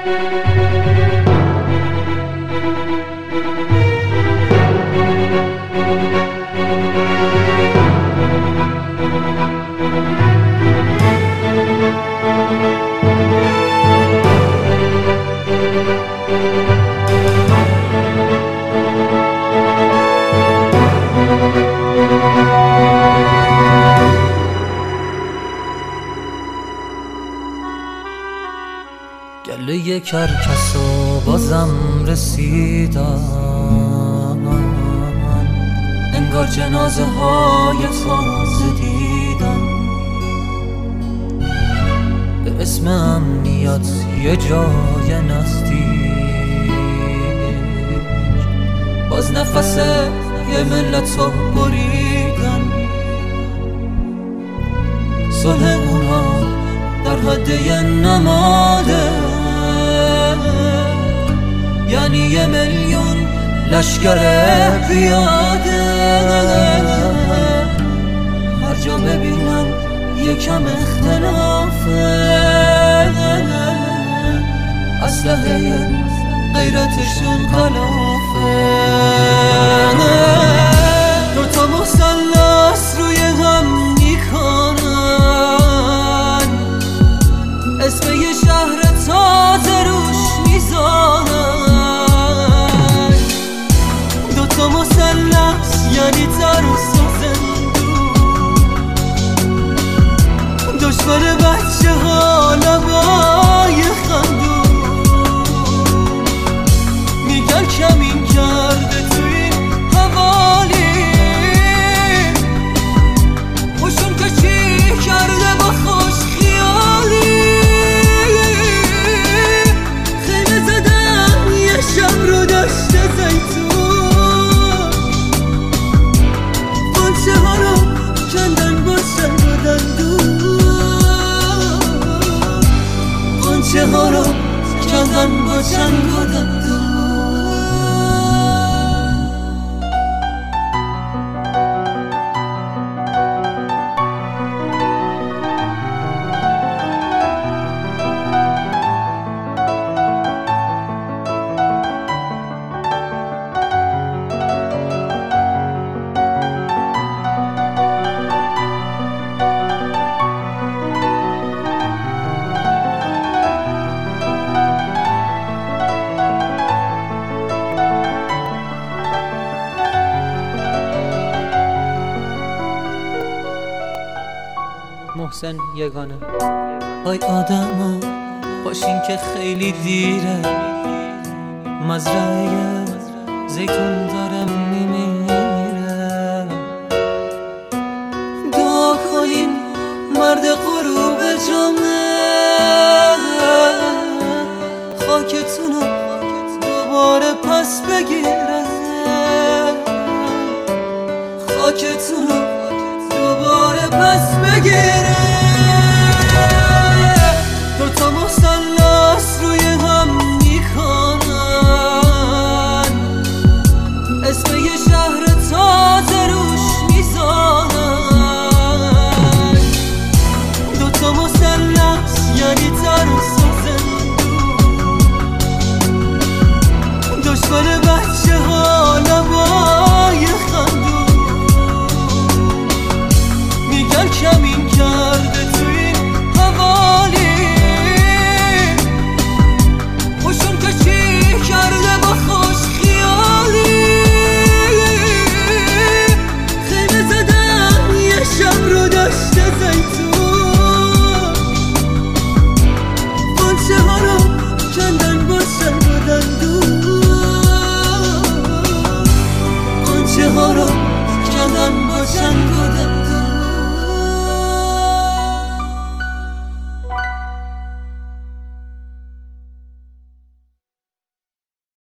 گله کرکسا بازم رسیدن، انگار جنازه های تازه دیدن. به اسم امنیت یه جای نزدیک باز نفس یه ملت رو بریدن. صلح اونا در حد یه نماده، یعنی 1,000,000 لشکر پیاده. هر جا ببینم یکم اختلافه، اسلحه غیرتشون غلافه. دوتا مثلث روی هم میکنن، اسم یه شهر تازه روش میزانن. دوتا مثلث یعنی ترس و زندون، دشمن بچه ها لبای خندون. میگن کمین کرده توی حوالی، خوشون که چی کرده با خوش خیالی. خیمه زدم یه شب رو دشت زیتون، قنچه ها رو کندن با چنگ و دندون. قنچه ها رو کندن با چنگ و دندون. محسن یگانه. آی آدما باشین که خیلی دیره، مزرعه زیتون داره میمیره. دعا کنین مرد